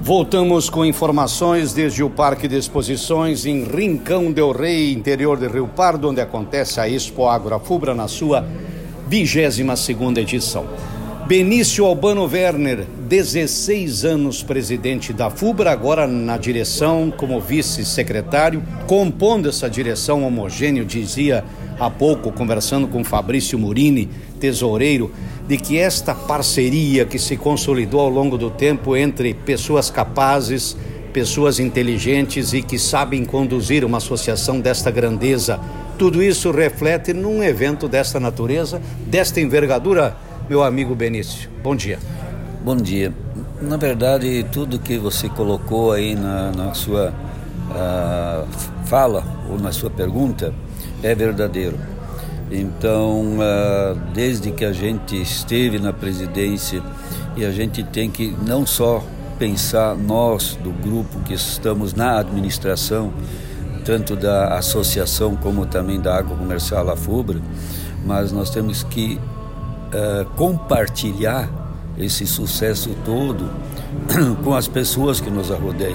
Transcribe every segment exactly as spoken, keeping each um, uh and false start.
Voltamos com informações desde o Parque de Exposições em Rincão del Rei, interior de Rio Pardo, onde acontece a Expo Agrofubra na sua vigésima segunda edição. Benício Albano Werner, dezesseis anos presidente da FUBRA, agora na direção como vice-secretário, compondo essa direção homogênea, dizia há pouco, conversando com Fabrício Murini, tesoureiro, de que esta parceria que se consolidou ao longo do tempo entre pessoas capazes, pessoas inteligentes e que sabem conduzir uma associação desta grandeza, tudo isso reflete num evento desta natureza, desta envergadura. Meu amigo Benício, bom dia. Bom dia. Na verdade, tudo que você colocou aí na, na sua uh, fala ou na sua pergunta é verdadeiro. Então, uh, desde que a gente esteve na presidência, e a gente tem que não só pensar nós do grupo que estamos na administração, tanto da associação como também da Agrocomercial AFUBRA, mas nós temos que Uh, compartilhar esse sucesso todo com as pessoas que nos arrodeiam.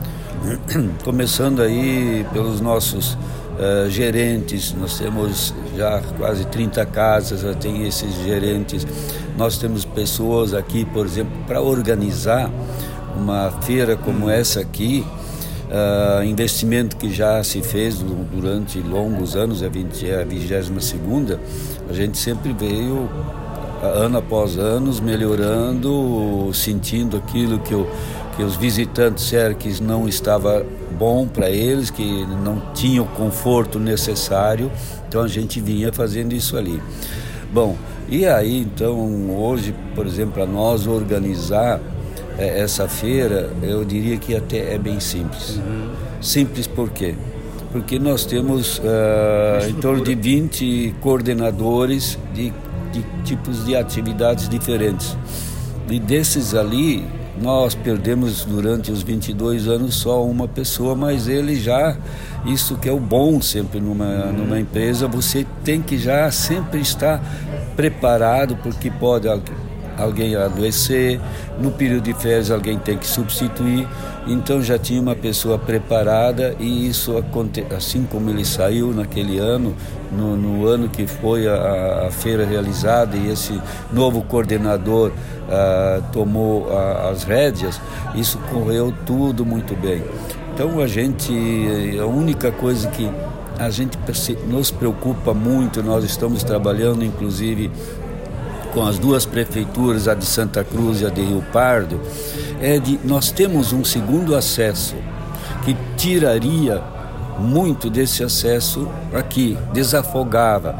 Começando aí pelos nossos uh, gerentes, nós temos já quase trinta casas, já tem esses gerentes. Nós temos pessoas aqui, por exemplo, para organizar uma feira como essa aqui, uh, investimento que já se fez durante longos anos, é a vigésima segunda, a gente sempre veio ano após ano melhorando, sentindo aquilo que, o, que os visitantes disseram que não estava bom para eles, que não tinham o conforto necessário, então a gente vinha fazendo isso ali. Bom, e aí então hoje, por exemplo, para nós organizar é, essa feira, eu diria que até é bem simples. Uhum. Simples por quê? Porque nós temos uh, em torno de vinte coordenadores de de tipos de atividades diferentes. E desses ali, nós perdemos durante os vinte e dois anos só uma pessoa, mas ele já, isso que é o bom sempre numa, numa empresa, você tem que já sempre estar preparado, porque pode alguém adoecer, no período de férias alguém tem que substituir, então já tinha uma pessoa preparada e isso, assim como ele saiu naquele ano, no, no ano que foi a, a feira realizada e esse novo coordenador uh, tomou uh, as rédeas, isso correu tudo muito bem. Então a gente, a única coisa que a gente nos preocupa muito, nós estamos trabalhando inclusive com as duas prefeituras, a de Santa Cruz e a de Rio Pardo, é de nós temos um segundo acesso que tiraria muito desse acesso aqui, desafogava,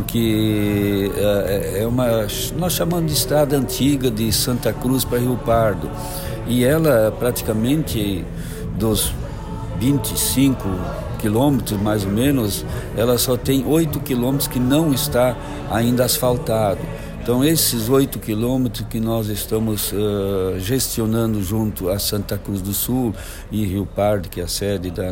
porque é uma, nós chamamos de estrada antiga de Santa Cruz para Rio Pardo, e ela praticamente dos vinte e cinco quilômetros mais ou menos, ela só tem oito quilômetros que não está ainda asfaltado. Então, esses oito quilômetros que nós estamos uh, gestionando junto a Santa Cruz do Sul e Rio Pardo, que é a sede da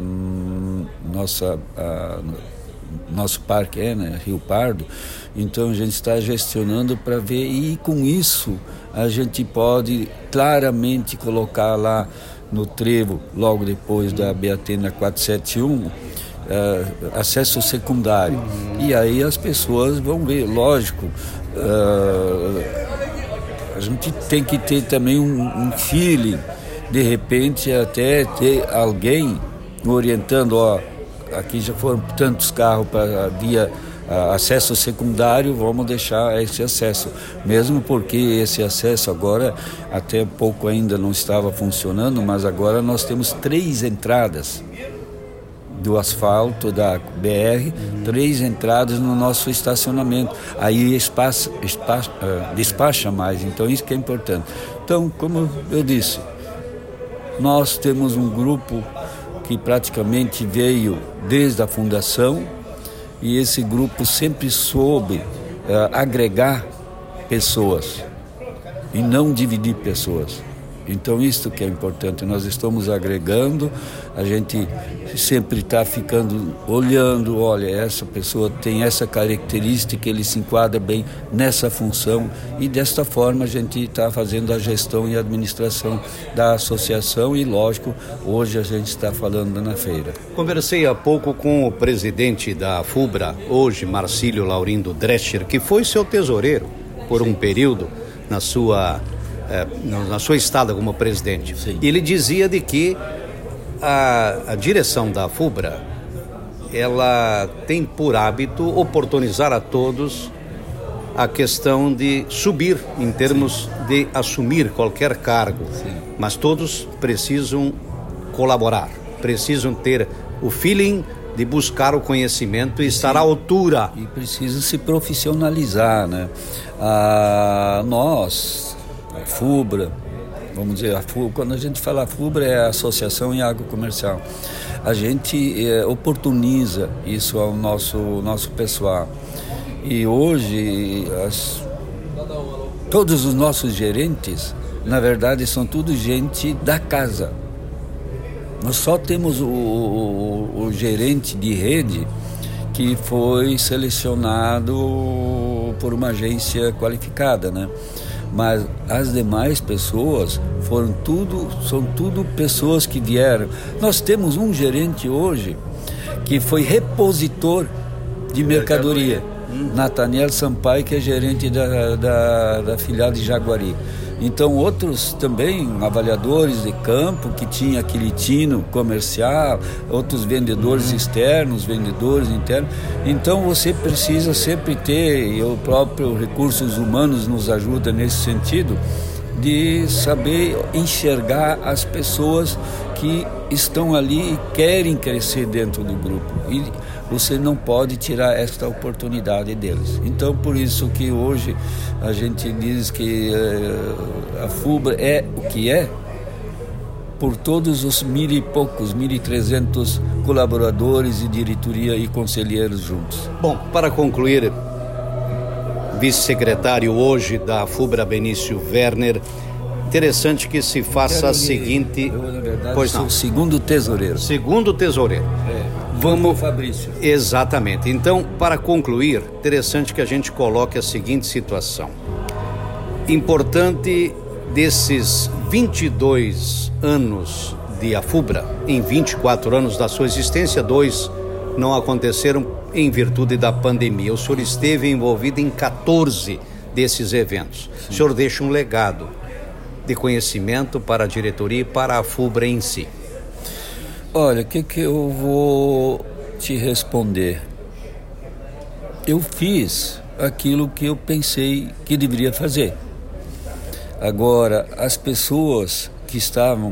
nossa, uh, nosso parque, é, né, Rio Pardo, então a gente está gestionando para ver, e com isso a gente pode claramente colocar lá no trevo, logo depois da B A T na quatrocentos e setenta e um, uh, acesso secundário. E aí as pessoas vão ver, lógico, Uh, a gente tem que ter também um, um feeling, de repente até ter alguém orientando, ó, aqui já foram tantos carros para via uh, acesso secundário, vamos deixar esse acesso, mesmo porque esse acesso agora até pouco ainda não estava funcionando, mas agora nós temos três entradas do asfalto da B R, uhum. três entradas no nosso estacionamento, aí espaça, espaça, uh, despacha mais, então isso que é importante. Então, como eu disse, nós temos um grupo que praticamente veio desde a fundação, e esse grupo sempre soube uh, agregar pessoas e não dividir pessoas. Então isso que é importante, nós estamos agregando, a gente sempre está ficando olhando, olha, essa pessoa tem essa característica, ele se enquadra bem nessa função, e desta forma a gente está fazendo a gestão e a administração da associação, e lógico, hoje a gente está falando na feira. Conversei há pouco com o presidente da FUBRA, hoje Marcílio Laurindo Drescher, que foi seu tesoureiro por um período na sua... É, na sua estada como presidente. Sim. Ele dizia de que a, a direção da FUBRA, ela tem por hábito oportunizar a todos a questão de subir em termos Sim. de assumir qualquer cargo. Sim. Mas todos precisam colaborar, precisam ter o feeling de buscar o conhecimento e estar Sim. à altura. E precisam se profissionalizar, né? Ah, nós... A FUBRA, vamos dizer, a FUBRA, quando a gente fala FUBRA é a Associação em Agrocomercial. A gente é, oportuniza isso ao nosso, nosso pessoal. E hoje, as, todos os nossos gerentes, na verdade, são tudo gente da casa. Nós só temos o, o, o gerente de rede que foi selecionado por uma agência qualificada, né? Mas as demais pessoas foram tudo, são tudo pessoas que vieram. Nós temos um gerente hoje que foi repositor de mercadoria, hum. Nathaniel Sampaio, que é gerente da, da, da filial de Jaguari. Então outros também, avaliadores de campo, que tinha aquele tino comercial, outros vendedores uhum. externos, vendedores internos. Então você precisa sempre ter, e o próprio Recursos Humanos nos ajuda nesse sentido, de saber enxergar as pessoas que estão ali e querem crescer dentro do grupo. E você não pode tirar esta oportunidade deles. Então, por isso que hoje a gente diz que uh, a FUBRA é o que é, por todos os mil e poucos, mil e trezentos colaboradores e diretoria e conselheiros juntos. Bom, para concluir, vice-secretário hoje da FUBRA, Benício Werner, interessante que se faça Quero a seguinte... Eu, na verdade, pois sou não. o segundo tesoureiro. Segundo tesoureiro. É. Vamos... Fabrício. Exatamente. Então, para concluir, interessante que a gente coloque a seguinte situação. Importante desses vinte e dois anos de AFUBRA, em vinte e quatro anos da sua existência, dois não aconteceram em virtude da pandemia. O senhor esteve envolvido em catorze desses eventos. Sim. O senhor deixa um legado de conhecimento para a diretoria e para a AFUBRA em si. Olha, o que, que eu vou te responder? Eu fiz aquilo que eu pensei que deveria fazer. Agora, as pessoas que estavam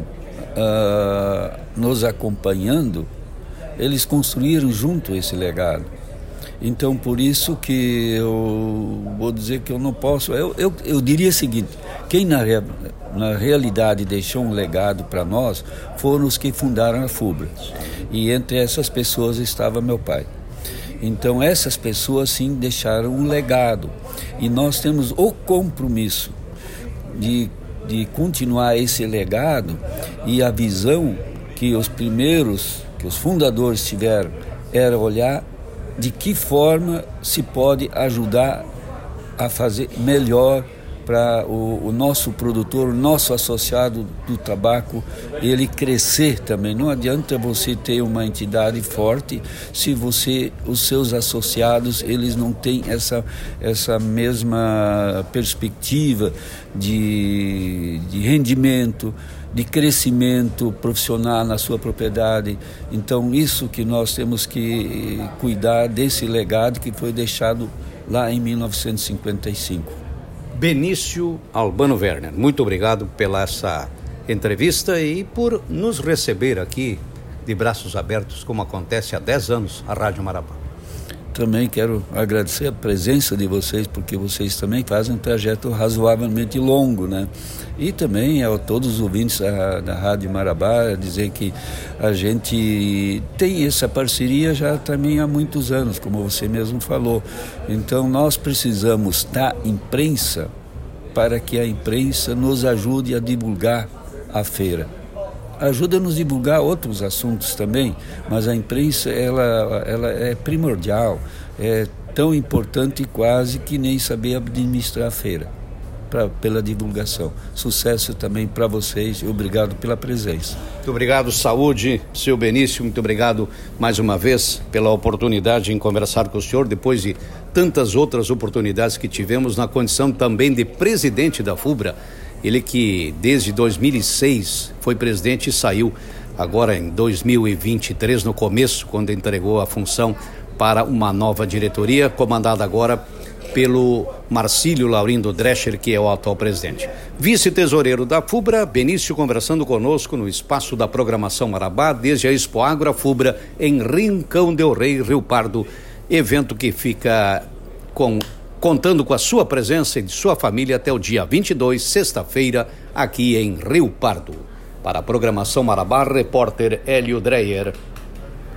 uh, nos acompanhando, eles construíram junto esse legado. Então, por isso que eu vou dizer que eu não posso... Eu, eu, eu diria o seguinte, quem na, na realidade deixou um legado para nós foram os que fundaram a FUBRA. E entre essas pessoas estava meu pai. Então, essas pessoas, sim, deixaram um legado. E nós temos o compromisso de, de continuar esse legado, e a visão que os primeiros, que os fundadores tiveram, era olhar de que forma se pode ajudar a fazer melhor para o, o nosso produtor, o nosso associado do tabaco, ele crescer também. Não adianta você ter uma entidade forte se você, os seus associados, eles não têm essa, essa mesma perspectiva de, de rendimento, de crescimento profissional na sua propriedade. Então, isso que nós temos que cuidar desse legado que foi deixado lá em mil novecentos e cinquenta e cinco. Benício Albano Werner, muito obrigado pela essa entrevista e por nos receber aqui de braços abertos, como acontece há dez anos, a Rádio Marabá. Também quero agradecer a presença de vocês, porque vocês também fazem um trajeto razoavelmente longo, né? E também a todos os ouvintes da, da Rádio Marabá, dizer que a gente tem essa parceria já também há muitos anos, como você mesmo falou. Então nós precisamos da imprensa para que a imprensa nos ajude a divulgar a feira. Ajuda a nos divulgar outros assuntos também, mas a imprensa ela, ela é primordial, é tão importante quase que nem saber administrar a feira, pra, pela divulgação. Sucesso também para vocês e obrigado pela presença. Muito obrigado, saúde, seu Benício, muito obrigado mais uma vez pela oportunidade em conversar com o senhor, depois de tantas outras oportunidades que tivemos na condição também de presidente da FUBRA. Ele que desde dois mil e seis foi presidente e saiu agora em dois mil e vinte e três, no começo, quando entregou a função para uma nova diretoria, comandada agora pelo Marcílio Laurindo Drescher, que é o atual presidente. Vice-tesoureiro da FUBRA, Benício, conversando conosco no espaço da programação Marabá, desde a Expo Agro FUBRA, em Rincão del Rei, Rio Pardo, evento que fica com... contando com a sua presença e de sua família até o dia vinte e dois, sexta-feira, aqui em Rio Pardo. Para a programação Marabá, repórter Hélio Dreyer.